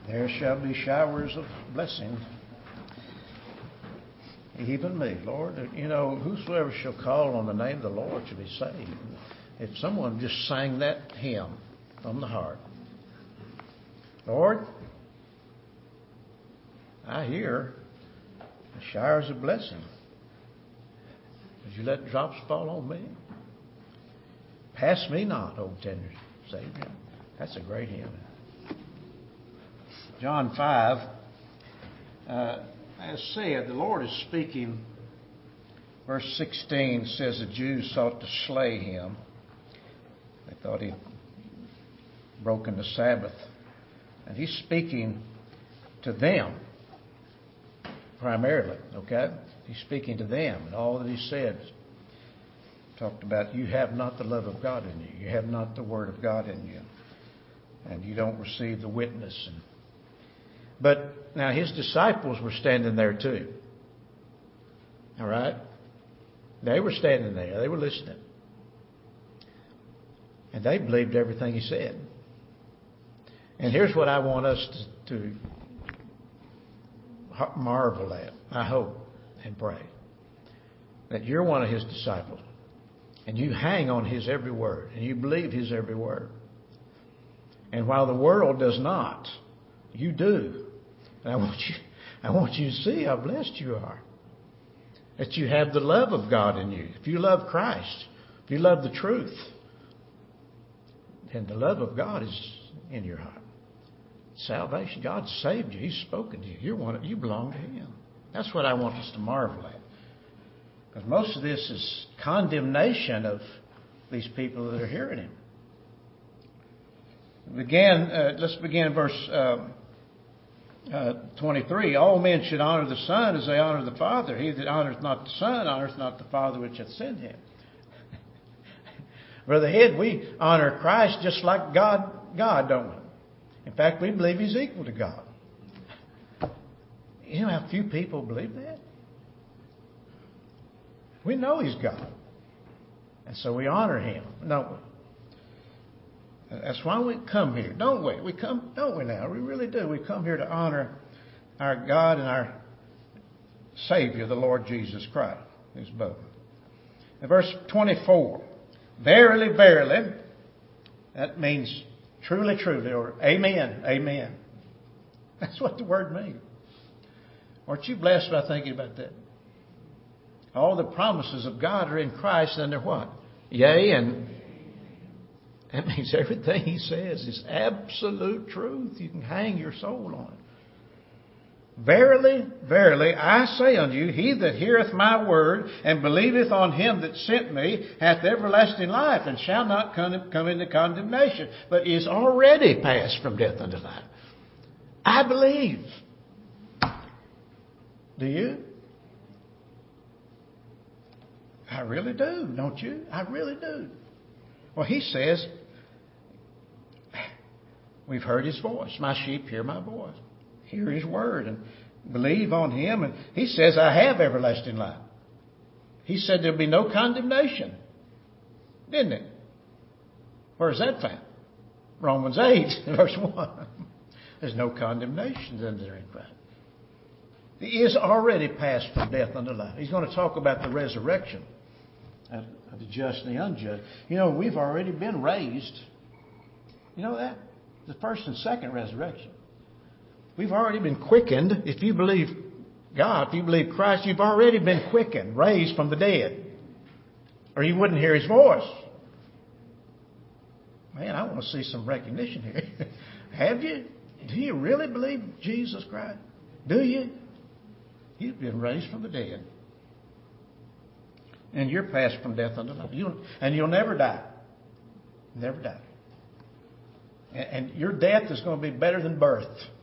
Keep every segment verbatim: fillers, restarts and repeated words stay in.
There shall be showers of blessing. Even me, Lord. You know, whosoever shall call on the name of the Lord shall be saved. If someone just sang that hymn from the heart. Lord, I hear the showers of blessing. Would you let drops fall on me? Pass me not, O tender Savior. That's a great hymn. John five, uh, as said, the Lord is speaking. Verse sixteen says the Jews sought to slay him. They thought he'd broken the Sabbath. And he's speaking to them primarily, okay? He's speaking to them. And all that he said talked about you have not the love of God in you. You have not the Word of God in you. And you don't receive the witness. And, but now his disciples were standing there too. All right? They were standing there. They were listening. And they believed everything he said. And here's what I want us to, to marvel at, I hope and pray. That you're one of his disciples. And you hang on his every word. And you believe his every word. And while the world does not, you do. And I want you, I want you to see how blessed you are. That you have the love of God in you. If you love Christ, if you love the truth, then the love of God is in your heart. Salvation, God saved you. He's spoken to you. You're one. You belong to him. That's what I want us to marvel at. Because most of this is condemnation of these people that are hearing him. Begin. Uh, let's begin verse um, uh, twenty-three. All men should honor the Son as they honor the Father. He that honoreth not the Son honoreth not the Father which hath sent him. Brother Head, we honor Christ just like God, God, don't we? In fact, we believe he's equal to God. You know how few people believe that? We know he's God. And so we honor him, don't we? That's why we come here, don't we? We come, don't we now? We really do. We come here to honor our God and our Savior, the Lord Jesus Christ. Who's both. In verse twenty-four. Verily, verily, that means truly, truly, or amen, amen. That's what the word means. Aren't you blessed by thinking about that? All the promises of God are in Christ, and they're what? Yea, and that means everything he says is absolute truth. You can hang your soul on it. Verily, verily, I say unto you, he that heareth my word and believeth on him that sent me hath everlasting life, and shall not come, come into condemnation, but is already passed from death unto life. I believe. Do you? I really do, don't you? I really do. Well, he says, we've heard his voice. My sheep hear my voice. Hear his word and believe on him. And he says, I have everlasting life. He said there'll be no condemnation. Didn't it? Where's that found? Romans eight, verse one. There's no condemnation there in Christ. He is already passed from death unto life. He's going to talk about the resurrection of the just and the unjust. You know, we've already been raised. You know that? The first and second resurrection. We've already been quickened. If you believe God, if you believe Christ, you've already been quickened, raised from the dead. Or you wouldn't hear his voice. Man, I want to see some recognition here. Have you? Do you really believe Jesus Christ? Do you? You've been raised from the dead. And you're passed from death unto life. You'll, and you'll never die. Never die. And, and your death is going to be better than birth.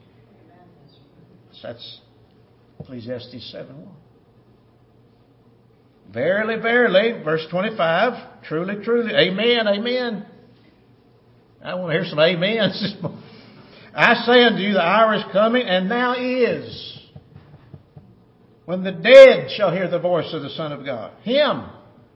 That's Ecclesiastes seven one. Verily, verily, verse twenty-five, truly, truly, amen, amen. I want to hear some amens. I say unto you, the hour is coming, and now is, when the dead shall hear the voice of the Son of God, him,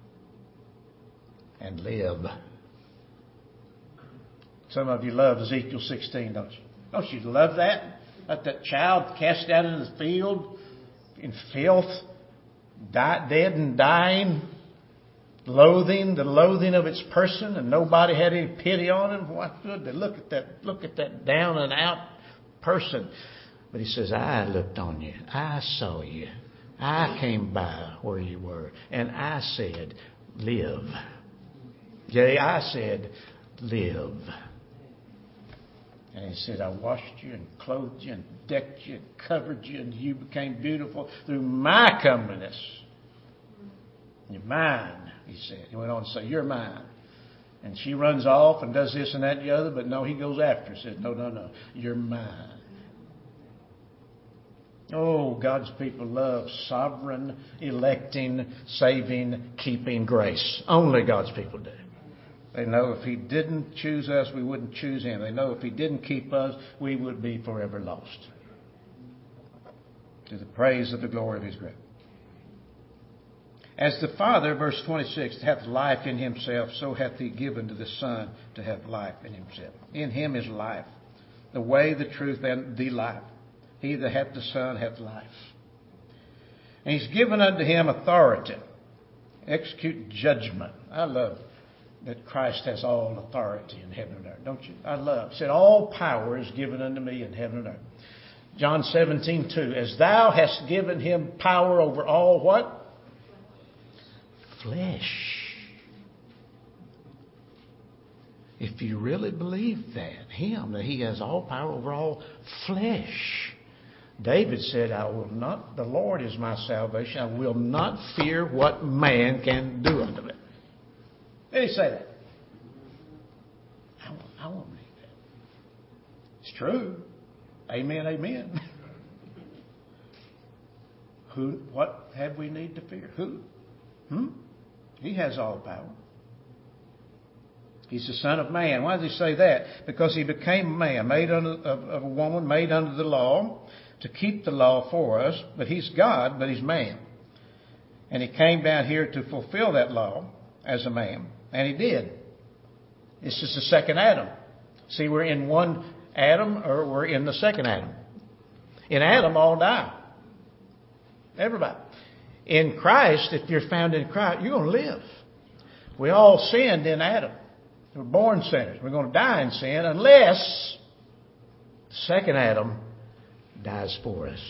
and live. Some of you love Ezekiel sixteen, don't you? Don't you love that? Let that child cast out into the field in filth, die, dead and dying, loathing, the loathing of its person, and nobody had any pity on him. What good? They look at that, look at that down and out person. But he says, I looked on you. I saw you. I came by where you were. And I said, live. Yea, I said, live. And he said, I washed you and clothed you and decked you and covered you, and you became beautiful through my comeliness. You're mine, he said. He went on to say, you're mine. And she runs off and does this and that and the other, but no, he goes after her. Says, no, no, no, you're mine. Oh, God's people love sovereign, electing, saving, keeping grace. Only God's people do. They know if He didn't choose us, we wouldn't choose Him. They know if He didn't keep us, we would be forever lost. To the praise of the glory of His grace. As the Father, verse twenty-six, hath life in Himself, so hath He given to the Son to have life in Himself. In Him is life, the way, the truth, and the life. He that hath the Son hath life. And He's given unto Him authority, execute judgment. I love that Christ has all authority in heaven and earth, don't you? I love. It said, all power is given unto me in heaven and earth. John seventeen two, as thou hast given Him power over all what? Flesh. If you really believe that, Him, that He has all power over all flesh. David said, I will not, the Lord is my salvation. I will not fear what man can do unto me. Did he say that? I won't, I won't read that. It's true. Amen, amen. Who? What have we need to fear? Who? Hmm? He has all power. He's the Son of Man. Why does he say that? Because He became a man, made under, of, of a woman, made under the law, to keep the law for us. But He's God, but He's man. And He came down here to fulfill that law as a man. And He did. This is the second Adam. See, we're in one Adam, or we're in the second Adam. In Adam, all die. Everybody. In Christ, if you're found in Christ, you're going to live. We all sinned in Adam. We're born sinners. We're going to die in sin unless the second Adam dies for us.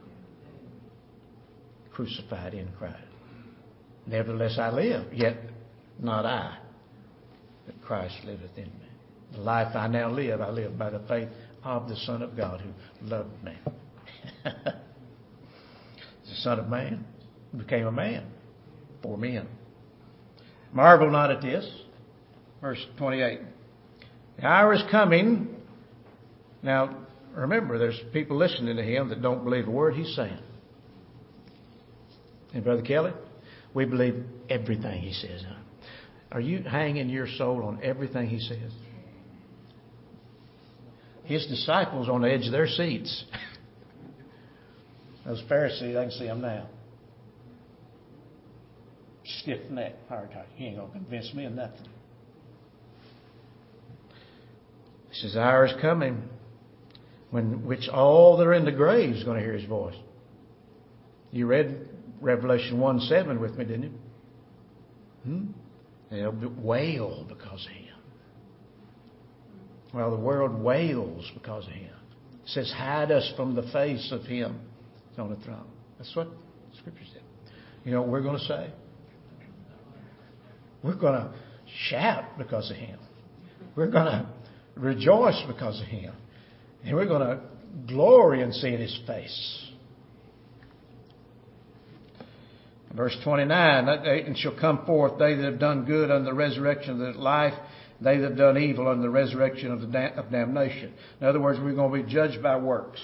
Crucified in Christ. Nevertheless I live, yet not I, but Christ liveth in me. The life I now live, I live by the faith of the Son of God who loved me. The Son of Man became a man for men. Marvel not at this. Verse twenty-eight. The hour is coming. Now, remember, there's people listening to Him that don't believe a word He's saying. And Brother Kelly, we believe everything He says. Are you hanging your soul on everything He says? His disciples on the edge of their seats. Those Pharisees, I can see them now. Stiff neck, hard heart. He ain't going to convince me of nothing. He says, the hour is coming when which all that are in the grave is going to hear His voice. You read Revelation one seven with me, didn't you? Hmm? They'll wail because of Him. Well, the world wails because of Him. It says, hide us from the face of Him who's on the throne. That's what Scripture said. You know what we're going to say? We're going to shout because of Him. We're going to rejoice because of Him. And we're going to glory in seeing His face. Verse twenty-nine, that day and shall come forth they that have done good unto the resurrection of the life, they that have done evil unto the resurrection of the da- of damnation. In other words, we're going to be judged by works.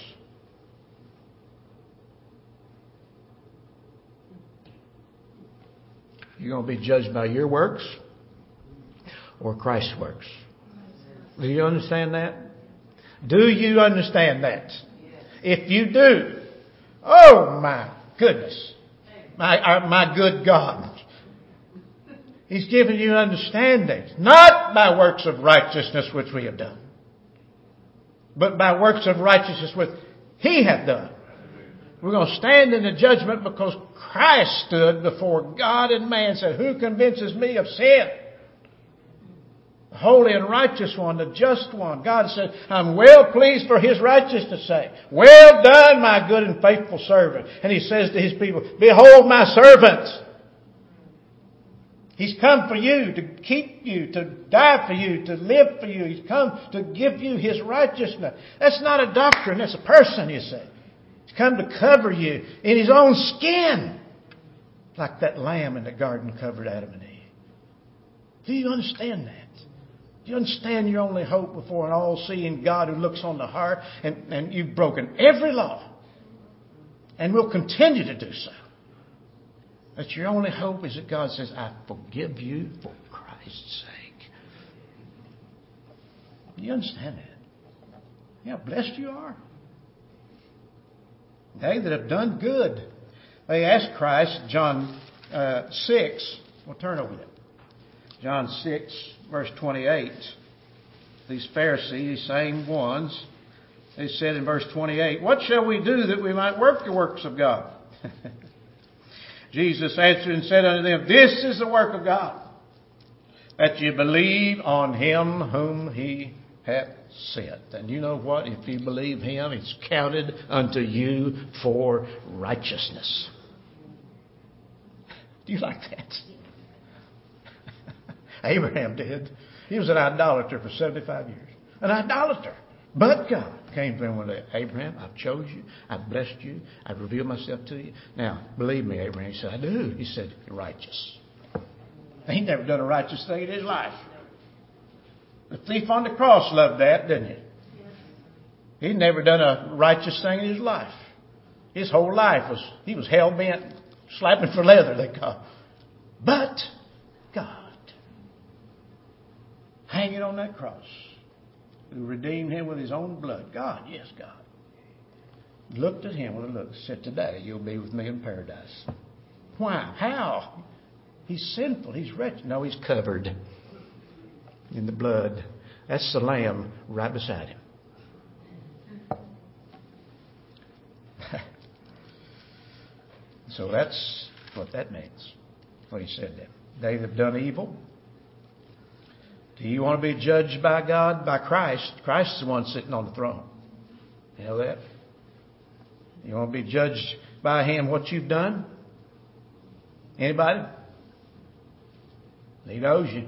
You're going to be judged by your works or Christ's works. Do you understand that? Do you understand that? If you do, oh my goodness. My, our, my good God. He's given you understanding. Not by works of righteousness which we have done, but by works of righteousness with He hath done. We're going to stand in the judgment because Christ stood before God and man and said, who convinces me of sin? The holy and righteous one, the just one. God said, I'm well pleased for His righteousness' sake. Well done, my good and faithful servant. And He says to His people, behold my servant. He's come for you, to keep you, to die for you, to live for you. He's come to give you His righteousness. That's not a doctrine, that's a person, you see. He's come to cover you in His own skin. Like that lamb in the garden covered Adam and Eve. Do you understand that? Do you understand your only hope before an all-seeing God who looks on the heart? And, and you've broken every law. And will continue to do so. That your only hope is that God says, I forgive you for Christ's sake. Do you understand that? You know how blessed you are? They that have done good. They asked Christ, John uh, six. We'll turn over there. John six, verse twenty-eight. These Pharisees, these same ones, they said in verse twenty-eight, what shall we do that we might work the works of God? Jesus answered and said unto them, this is the work of God, that you believe on Him whom He hath sent. And you know what? If you believe Him, it's counted unto you for righteousness. Do you like that? Abraham did. He was an idolater for seventy-five years. An idolater. But God came to him one day. Abraham, I've chose you. I've blessed you. I've revealed myself to you. Now, believe me, Abraham. He said, I do. He said, you're righteous. He never done a righteous thing in his life. The thief on the cross loved that, didn't he? He'd never done a righteous thing in his life. His whole life was, he was hell-bent, slapping for leather, they call it. But God, hanging on that cross, who redeemed him with His own blood. God, yes, God. Looked at him with a look. Said, today you'll be with me in paradise. Why? How? He's sinful. He's wretched. No, he's covered in the blood. That's the Lamb right beside him. So that's what that means. What he said there. They that have done evil. Do you want to be judged by God? By Christ. Christ is the one sitting on the throne. You know that? You want to be judged by Him what you've done? Anybody? He knows you.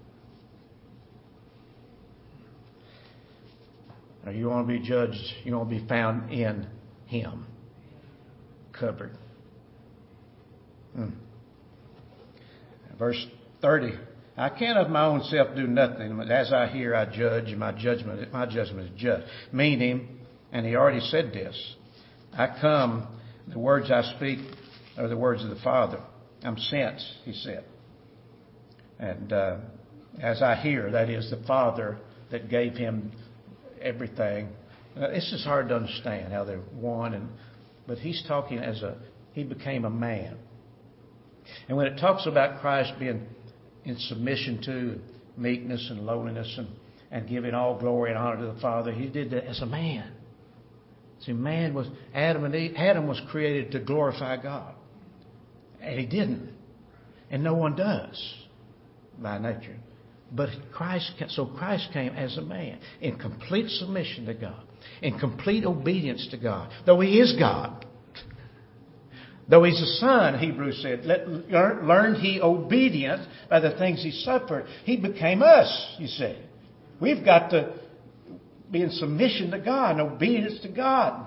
Or you want to be judged, you want to be found in Him. Covered. Hmm. Verse thirty. I can of my own self do nothing, but as I hear, I judge, and my judgment, my judgment is just. Meaning, and he already said this, I come, the words I speak are the words of the Father. I'm sent, he said. And uh, as I hear, that is the Father that gave him everything. Uh, this is hard to understand how they're one, and but he's talking as a, he became a man. And when it talks about Christ being in submission to meekness and lowliness and, and giving all glory and honor to the Father, he did that as a man. See, man was, Adam and Eve, Adam was created to glorify God. And he didn't. And no one does by nature. But Christ, so Christ came as a man in complete submission to God, in complete obedience to God, though He is God. Though He's a son, Hebrews said, let, learn, learned He obedient by the things He suffered. He became us, you see. We've got to be in submission to God and obedience to God.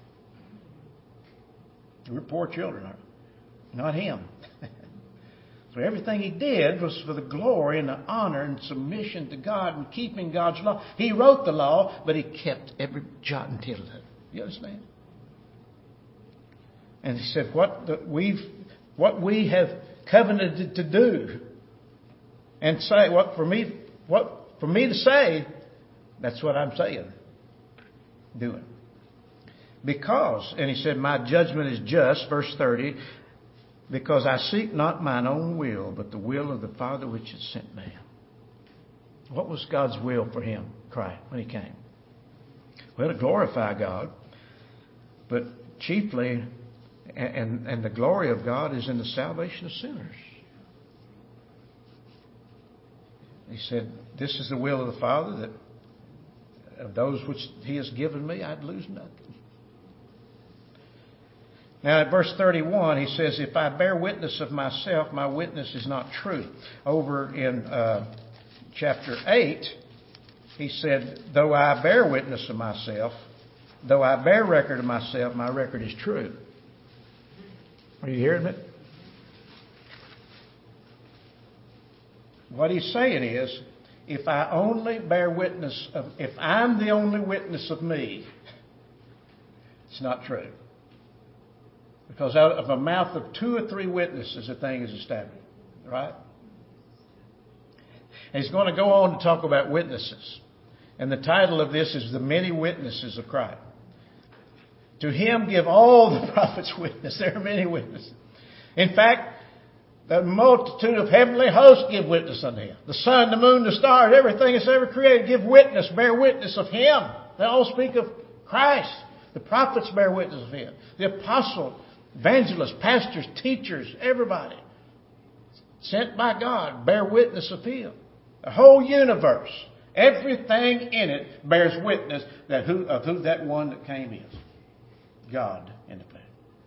We're poor children, aren't we? Not Him. So everything He did was for the glory and the honor and submission to God and keeping God's law. He wrote the law, but He kept every jot and tittle of it. You understand? And He said, what the, we've, what we have covenanted to do, and say what for me, what for me to say, that's what I'm saying, doing. Because, and He said, my judgment is just, verse thirty, because I seek not mine own will, but the will of the Father which has sent me. What was God's will for Him, Christ, when He came? Well, to glorify God. But chiefly, and, and the glory of God is in the salvation of sinners. He said, this is the will of the Father, that of those which He has given me, I'd lose nothing. Now, at verse thirty-one, he says, if I bear witness of myself, my witness is not true. Over in uh, chapter eight, he said, though I bear witness of myself, though I bear record of myself, my record is true. Are you hearing it? What he's saying is, if I only bear witness of, if I'm the only witness of me, it's not true. Because out of a mouth of two or three witnesses, a thing is established. Right? And he's going to go on to talk about witnesses. And the title of this is The Many Witnesses of Christ. To Him give all the prophets witness. There are many witnesses. In fact, the multitude of heavenly hosts give witness unto Him. The sun, the moon, the stars, everything that's ever created give witness, bear witness of Him. They all speak of Christ. The prophets bear witness of Him. The apostles, evangelists, pastors, teachers, everybody sent by God bear witness of Him. The whole universe, everything in it bears witness that who, of who that one that came is. God in the flesh.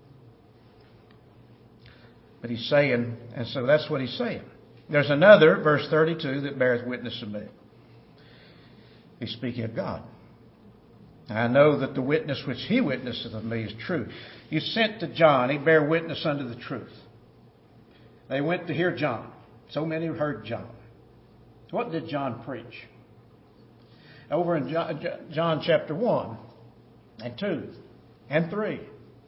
But he's saying, and so that's what he's saying. There's another, verse thirty-two, that bears witness of me. He's speaking of God. I know that the witness which He witnesseth of me is true. You sent to John, he bare witness unto the truth. They went to hear John. So many heard John. What did John preach? Over in John, John chapter one and two and three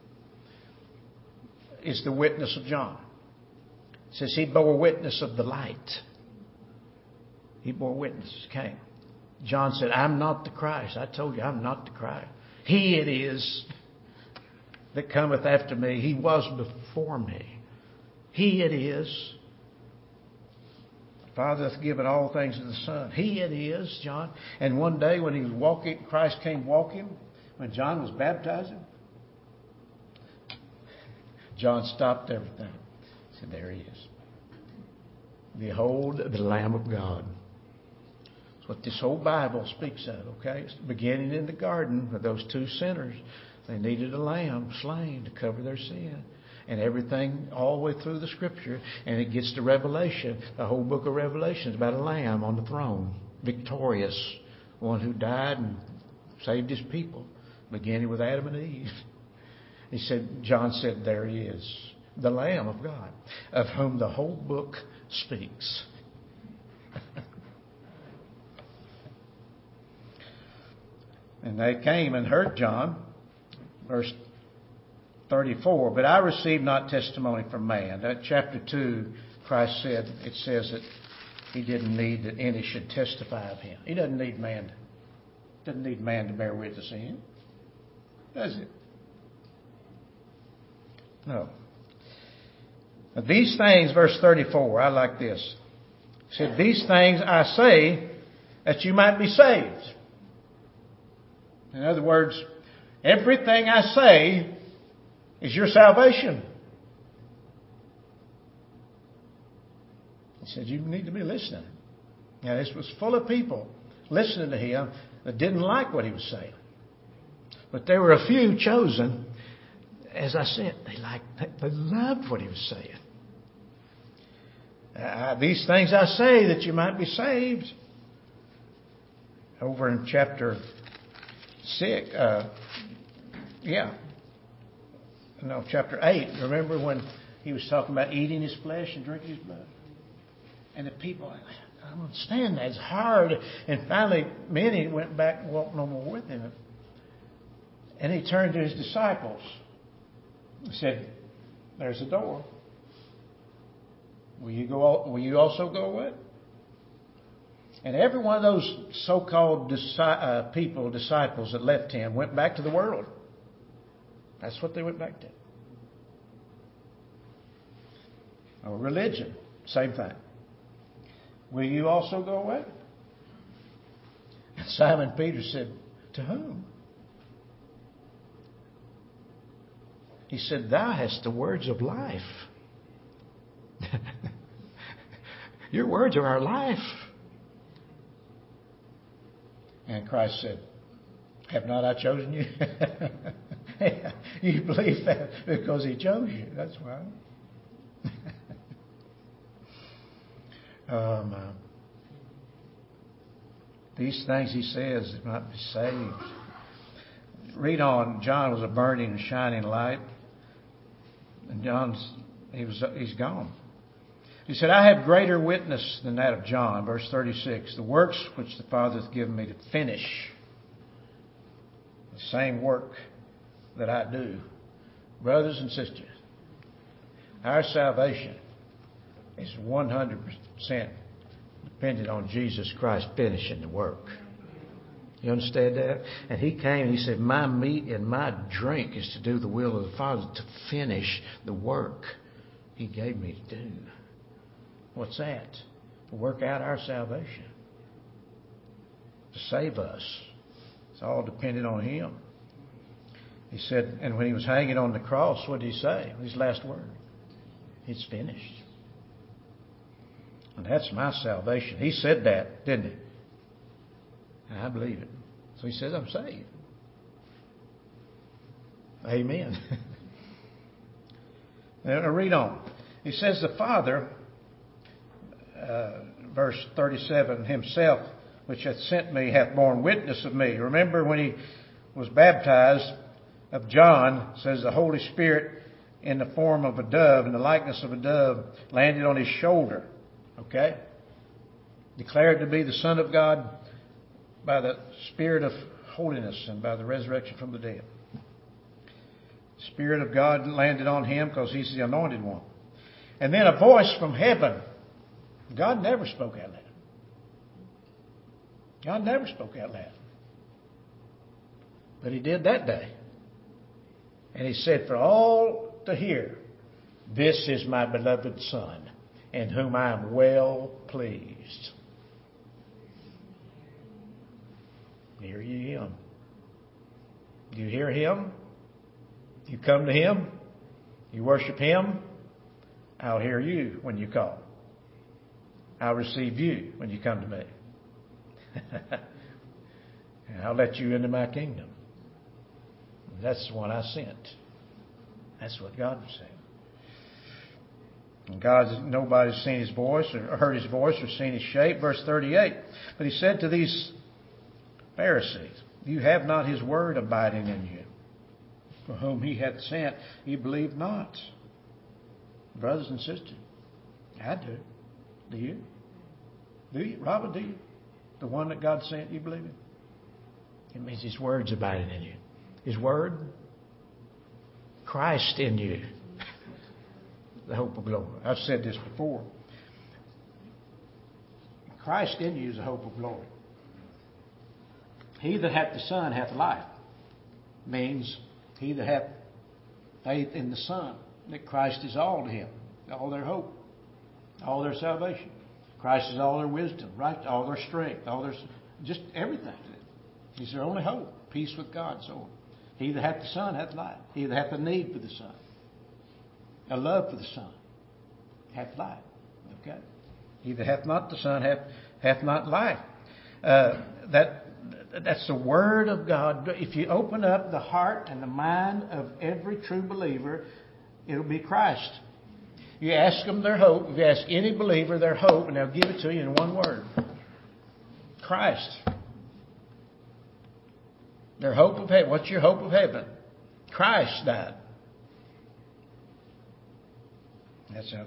is the witness of John. It says he bore witness of the light. He bore witness, came. John said, I'm not the Christ. I told you, I'm not the Christ. He it is that cometh after me. He was before me. He it is. The Father hath given all things to the Son. He it is, John. And one day when he was walking, Christ came walking, when John was baptizing, John stopped everything. He said, there He is. Behold the Lamb of God. That's what this whole Bible speaks of, okay? It's beginning in the garden with those two sinners. They needed a lamb slain to cover their sin. And everything all the way through the Scripture. And it gets to Revelation. The whole book of Revelation is about a lamb on the throne. Victorious. One who died and saved His people. Beginning with Adam and Eve. He said, John said, there He is. The Lamb of God. Of whom the whole book speaks. And they came and heard John. Verse thirty-four. But I received not testimony from man. That chapter two, Christ said, it says that He didn't need that any should testify of Him. He doesn't need man. Doesn't need man to bear witness of Him. Does it? No. Now these things, verse thirty-four, I like this. He said, these things I say that you might be saved. In other words, everything I say is your salvation. He said, you need to be listening. Now, this was full of people listening to Him that didn't like what He was saying. But there were a few chosen. As I said, they liked, they loved what He was saying. Uh, these things I say that you might be saved. Over in chapter six, uh, yeah, no, chapter eight. Remember when He was talking about eating His flesh and drinking His blood? And the people, I don't understand that. It's hard. And finally, many went back and walked no more with Him. And He turned to His disciples. He said, there's a door. Will you go? Will you also go away? And every one of those so-called disi- uh, people, disciples that left Him, went back to the world. That's what they went back to. Or religion, same thing. Will you also go away? And Simon Peter said, to whom? He said, thou hast the words of life. Your words are our life. And Christ said, have not I chosen you? You believe that because He chose you. That's why. um, uh, these things He says it might be saved. Read on. John was a burning and shining light. And John's, he was, he's gone. He said, I have greater witness than that of John. Verse thirty-six. The works which the Father hath given me to finish. The same work that I do. Brothers and sisters, our salvation is one hundred percent dependent on Jesus Christ finishing the work. You understand that? And He came and He said, my meat and my drink is to do the will of the Father, to finish the work He gave me to do. What's that? To work out our salvation. To save us. It's all dependent on Him. He said, and when He was hanging on the cross, what did He say? His last word. It's finished. And that's my salvation. He said that, didn't He? And I believe it. So He says, I'm saved. Amen. Now read on. He says, the Father, uh, verse thirty-seven, Himself, which hath sent me, hath borne witness of me. Remember when He was baptized of John, says the Holy Spirit in the form of a dove, in the likeness of a dove, landed on His shoulder. Okay? Declared to be the Son of God by the Spirit of holiness and by the resurrection from the dead. The Spirit of God landed on Him because He's the anointed one. And then a voice from heaven. God never spoke out loud. God never spoke out loud. But He did that day. And He said, for all to hear, this is my beloved Son, in whom I am well pleased. Hear ye Him. You hear Him? You come to Him? You worship Him? I'll hear you when you call. I'll receive you when you come to me. And I'll let you into my kingdom. That's the one I sent. That's what God was saying. And God, nobody's seen His voice or heard His voice or seen His shape. Verse thirty-eight. But He said to these Pharisees, you have not His word abiding in you. For whom He hath sent, ye believe not. Brothers and sisters, I do. Do you? Do you? Robert, do you? The one that God sent, you believe Him? It means His word's abiding in you. His word, Christ in you. The hope of glory. I've said this before. Christ in you is the hope of glory. He that hath the Son hath life. Means he that hath faith in the Son, that Christ is all to him, all their hope, all their salvation. Christ is all their wisdom, right? All their strength, all their, just everything. He's their only hope. Peace with God, so on. He that hath the Son hath life. He that hath a need for the Son, a love for the Son, hath life. Okay? He that hath not the Son hath hath not life. Uh, that that's the Word of God. If you open up the heart and the mind of every true believer, it'll be Christ. You ask them their hope. If you ask any believer their hope, and they'll give it to you in one word: Christ. Their hope of heaven. What's your hope of heaven? Christ died. That's it.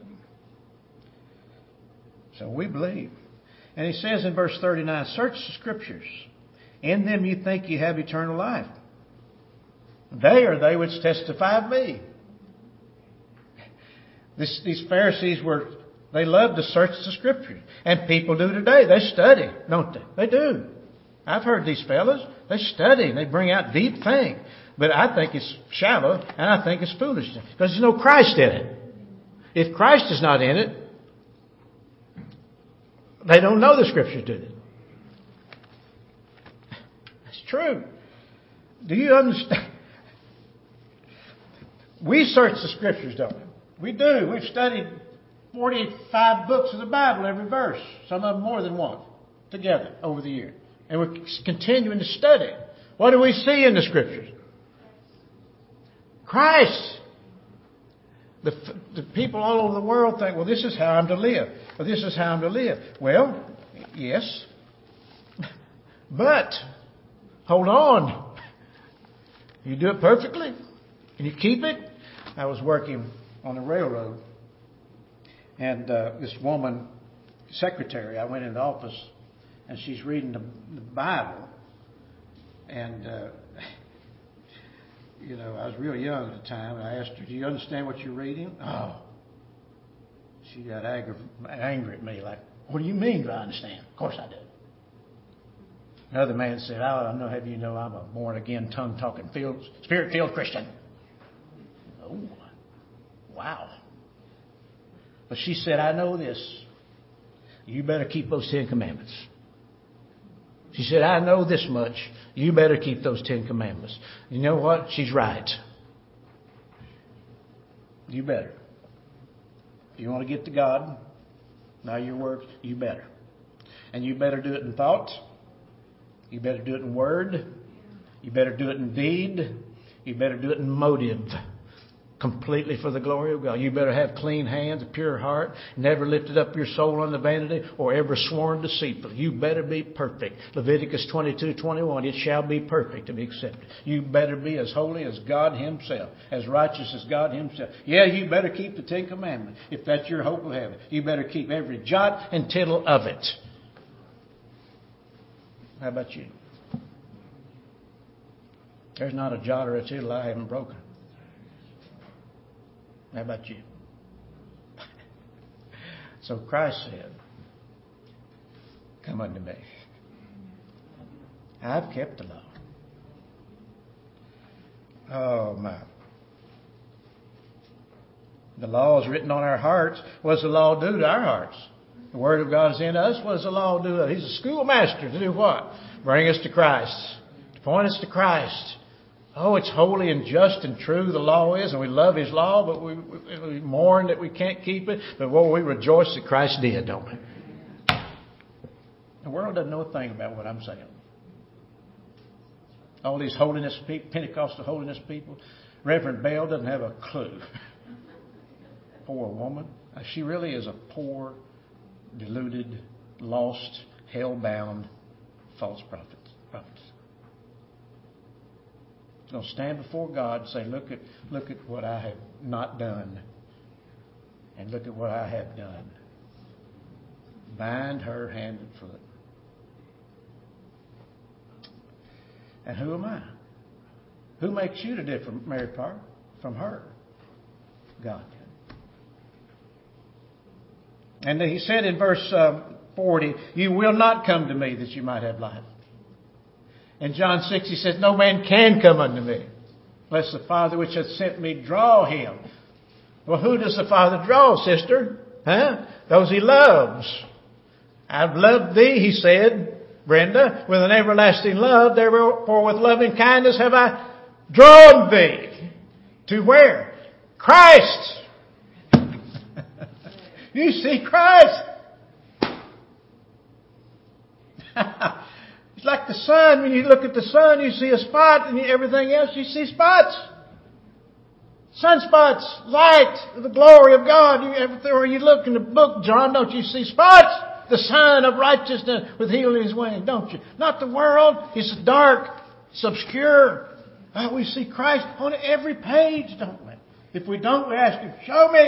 So we believe. And He says in verse thirty-nine, search the Scriptures. In them you think you have eternal life. They are they which testify of me. This, these Pharisees were, they loved to search the Scriptures. And people do today. They study, don't they? They do. I've heard these fellas. They study and they bring out deep things. But I think it's shallow and I think it's foolishness. Because there's no Christ in it. If Christ is not in it, they don't know the Scriptures, do they? That's true. Do you understand? we search the Scriptures, don't we? We do. We've studied forty-five books of the Bible, every verse. Some of them more than one, together over the year. And we're continuing to study. What do we see in the Scriptures? Christ. The, the people all over the world think, well, this is how I'm to live. Well, this is how I'm to live. Well, yes. But, hold on. You do it perfectly. And you keep it. I was working on the railroad. And uh, this woman, secretary, I went in the office. And she's reading the, the Bible. And, uh, you know, I was real young at the time. And I asked her, do you understand what you're reading? Oh. She got angry, angry at me. Like, what do you mean, do I understand? Of course I do. Another man said, I don't know, have you know I'm a born-again, tongue-talking, spirit-filled Christian. Oh, wow. But she said, I know this. You better keep those Ten Commandments. She said, I know this much. You better keep those Ten Commandments. You know what? She's right. You better. If you want to get to God, now your works, you better. And you better do it in thought. You better do it in word. You better do it in deed. You better do it in motive. Completely for the glory of God. You better have clean hands, a pure heart, never lifted up your soul unto vanity, or ever sworn deceitfully. You better be perfect. Leviticus twenty-two twenty-one, it shall be perfect to be accepted. You better be as holy as God Himself, as righteous as God Himself. Yeah, you better keep the Ten Commandments, if that's your hope of heaven. You better keep every jot and tittle of it. How about you? There's not a jot or a tittle I haven't broken. How about you? So Christ said, come unto me. I've kept the law. Oh, my. The law is written on our hearts. What does the law do to our hearts? The Word of God is in us. What does the law do? He's a schoolmaster to do what? Bring us to Christ. To point us to Christ. Oh, it's holy and just and true, the law is, and we love His law, but we, we, we mourn that we can't keep it. But well, we rejoice that Christ did, don't we? The world doesn't know a thing about what I'm saying. All these holiness people, Pentecostal holiness people, Reverend Bell doesn't have a clue. Poor woman. She really is a poor, deluded, lost, hell-bound, false prophet. Prophetess. Going to stand before God and say, look at look at what I have not done. And look at what I have done. Bind her hand and foot. And who am I? Who makes you to differ, Mary Park, from her? God did. And He said in verse uh, forty, you will not come to me that you might have life. In John six, He says, no man can come unto me, unless the Father which hath sent me draw him. Well, who does the Father draw, sister? Huh? Those He loves. I've loved thee, He said, Brenda, with an everlasting love. Therefore, with loving kindness have I drawn thee. To where? Christ. You see Christ. It's like the sun. When you look at the sun, you see a spot, and everything else, you see spots. Sunspots, light, the glory of God. You, everywhere you look in the book, John, don't you see spots? The sun of righteousness with healing His wings, don't you? Not the world. It's dark. It's obscure. Oh, we see Christ on every page, don't we? If we don't, we ask Him, show me.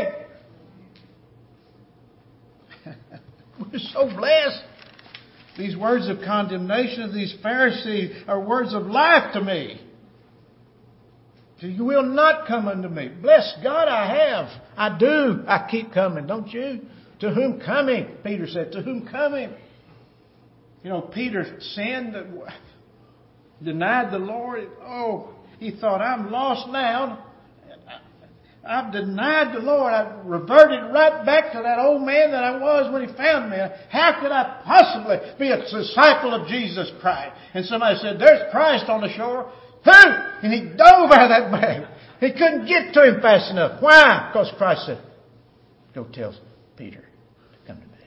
We're so blessed. These words of condemnation of these Pharisees are words of life to me. You will not come unto me. Bless God, I have. I do. I keep coming, don't you? To whom coming? Peter said, to whom coming? You know, Peter sinned, denied the Lord. Oh, he thought, I'm lost now. I've denied the Lord. I've reverted right back to that old man that I was when He found me. How could I possibly be a disciple of Jesus Christ? And somebody said, there's Christ on the shore. Who? And he dove out of that bag. He couldn't get to him fast enough. Why? Because Christ said, go tell Peter to come to me.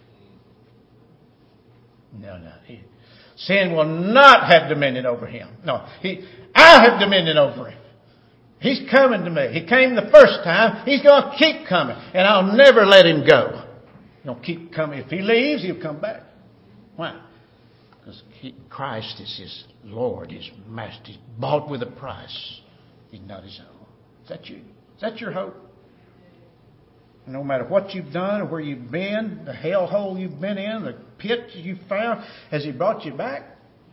No, no. He, sin will not have dominion over him. No, he, I have dominion over him. He's coming to me. He came the first time. He's going to keep coming. And I'll never let him go. He'll keep coming. If he leaves, he'll come back. Why? Because he, Christ is his Lord, his Master. He's bought with a price. He's not his own. Is that you? Is that your hope? No matter what you've done or where you've been, the hellhole you've been in, the pit you've found, has he brought you back?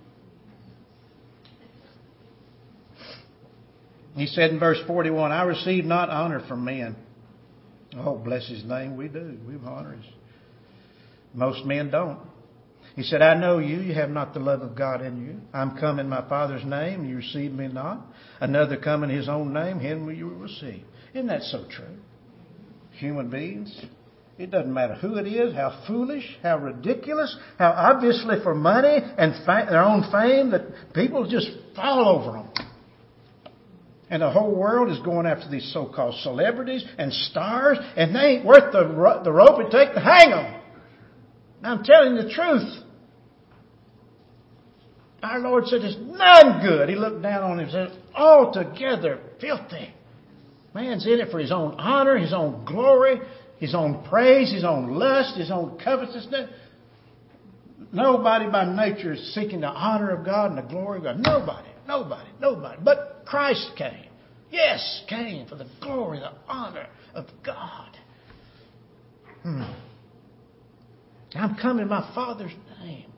He said in verse forty-one, I receive not honor from men. Oh, bless his name, we do. We honor his. Most men don't. He said, I know you. You have not the love of God in you. I'm come in my Father's name, and you receive me not. Another come in his own name, him will you receive. Isn't that so true? Human beings, it doesn't matter who it is, how foolish, how ridiculous, how obviously for money and fa- their own fame that people just fall over them. And the whole world is going after these so-called celebrities and stars, and they ain't worth the, ro- the rope it takes to hang them. I'm telling you the truth. Our Lord said, it's none good. He looked down on him and said, altogether filthy. Man's in it for his own honor, his own glory, his own praise, his own lust, his own covetousness. Nobody by nature is seeking the honor of God and the glory of God. Nobody, nobody, nobody. But Christ came. Yes, came for the glory, the honor of God. Hmm. I'm coming in my Father's name.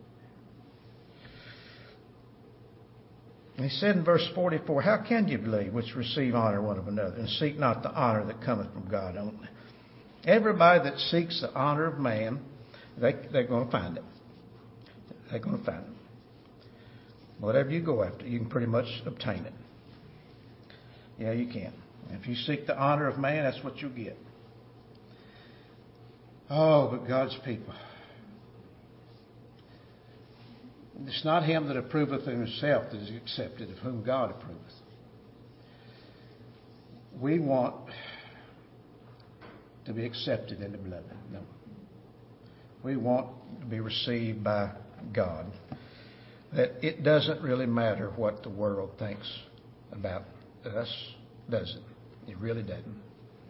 And he said in verse forty-four, how can you believe which receive honor one of another and seek not the honor that cometh from God only? Everybody that seeks the honor of man, they, they're going to find it. They're going to find it. Whatever you go after, you can pretty much obtain it. Yeah, you can. If you seek the honor of man, that's what you'll get. Oh, but God's people. It's not him that approveth of himself that is accepted, of whom God approveth. We want to be accepted in the beloved. No. We want to be received by God. That it doesn't really matter what the world thinks about us, does it? It really doesn't.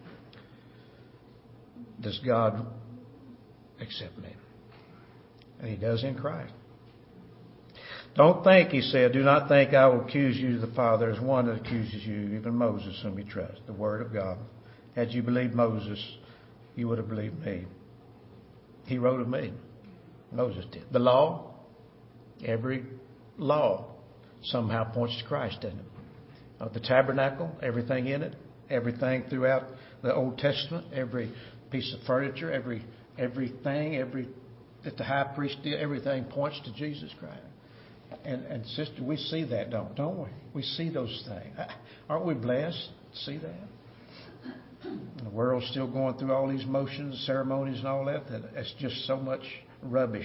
Does God accept me? And he does in Christ. Don't think, he said, do not think I will accuse you to the Father. There's one that accuses you, even Moses, whom you trust, the Word of God. Had you believed Moses, you would have believed me. He wrote of me. Moses did. The law, every law somehow points to Christ, doesn't it? Uh, the tabernacle, everything in it, everything throughout the Old Testament, every piece of furniture, every everything, every that the high priest did, everything points to Jesus Christ. And, and sister, we see that, don't, don't we? We see those things. Aren't we blessed to see that? The world's still going through all these motions, ceremonies and all that. That it's just so much rubbish.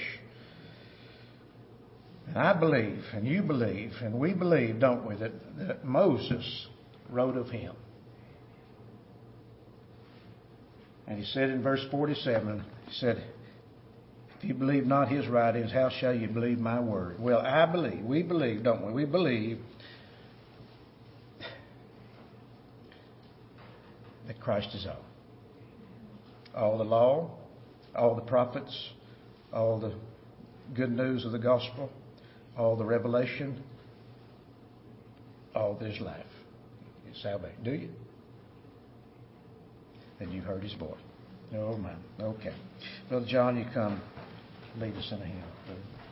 And I believe, and you believe, and we believe, don't we, that, that Moses wrote of him. And he said in verse forty-seven, he said, if you believe not his writings, how shall you believe my word? Well, I believe, we believe, don't we? We believe that Christ is all. All the law, all the prophets, all the good news of the gospel, all the revelation, all this life is salvation. Do you? And you've heard his voice. Oh, man. Okay. Brother John, you come lead us in a hymn.